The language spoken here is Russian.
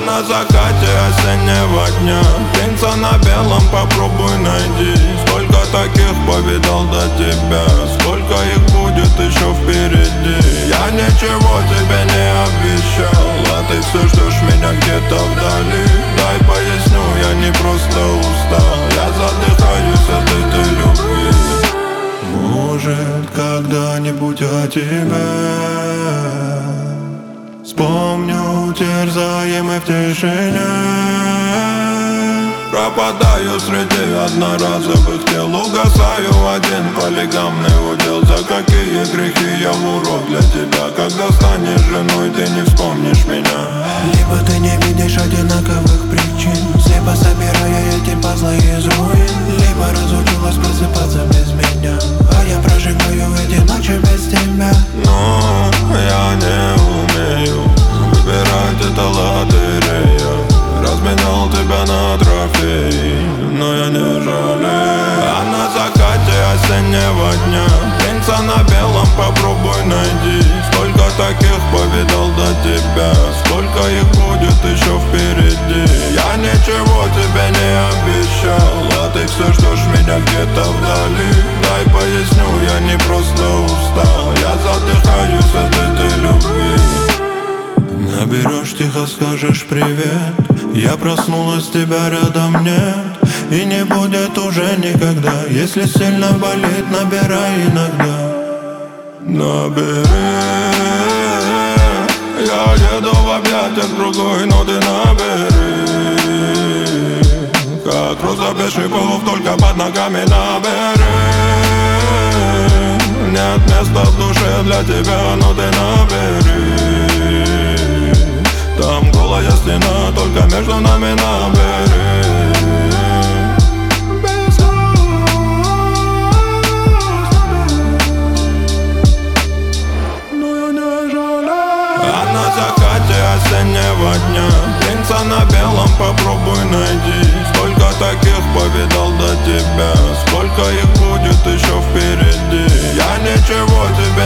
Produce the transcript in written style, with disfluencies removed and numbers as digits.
на закате осеннего дня принца на белом попробуй найди. Сколько таких повидал до тебя, сколько их будет еще впереди. Я ничего тебе не обещал, а ты все ждешь меня где-то вдали. Дай поясню, я не просто устал, я задыхаюсь от этой любви. Может, когда-нибудь о тебе вспомню, терзаемый в тишине. Пропадаю среди одноразовых дел, угасаю один полигамный удел. За какие грехи я урод для тебя? Когда станешь женой, ты не вспомнишь меня. Либо ты не видишь одинаковых причин, слепо собирая эти пазлы из руин. Либо разучилась просыпаться без меня, а я прожигаю эти ночи без тебя. Но я не умею выбирать, это лотерея. Разменял тебя на трофей, но я не жалею. А на закате осеннего дня принца на белом попробуй найди. Сколько таких повидал до тебя, сколько их будет еще впереди. Я ничего тебе не обещал, а ты все ждешь меня где-то вдали. Дай поясню, я не просто устал, я задыхаюсь от этой любви. Наберешь, тихо скажешь привет, я проснулась, тебя рядом нет. И не будет уже никогда, если сильно болит, набирай иногда. Набери, я еду в объятиях другой, но ты набери. Как роза без шипов, только под ногами набери. Нет места в душе для тебя, но ты набери. Там голая стена, только между нами набери. А на закате осеннего дня принца на белом попробуй найди. Сколько таких повидал до тебя, сколько их будет еще впереди. Я ничего тебе